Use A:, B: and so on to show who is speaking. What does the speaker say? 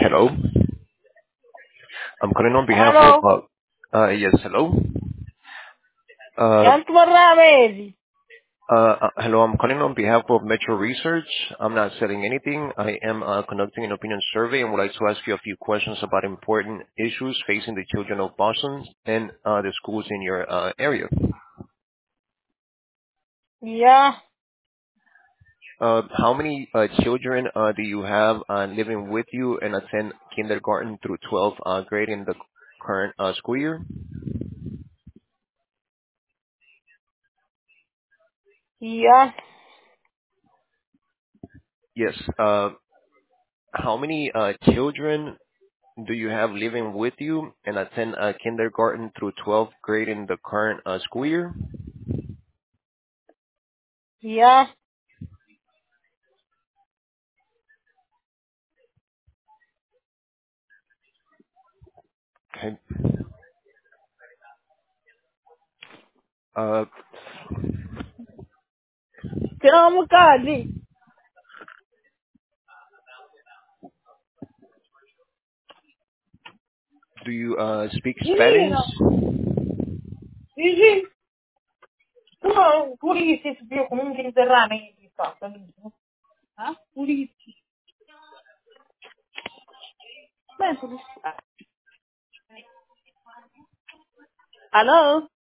A: Hello. I'm calling on behalf of,
B: Aló,
A: yes, hello. Uh,
B: Yanto Ramírez.
A: hello, I'm calling on behalf of Metro Research. I'm not selling anything. I am conducting an opinion survey and would like to ask you a few questions about important issues facing the children of Boston and the schools in your area.
B: Ya,
A: How many children do you have living with you and attend kindergarten through 12th grade in the current school year?
B: ya,
A: Yes. How many children do you have living with you and attend kindergarten through 12th grade in the current school year?
B: ya.
A: Okay. Uh,
B: Tiramos Cadi.
A: do you speak Spanish?
B: Menino, Gigi, por isso esse viu como um grito de Ramírez, só, pra mim. Hã? Por isso. Bem, por isso. Alô?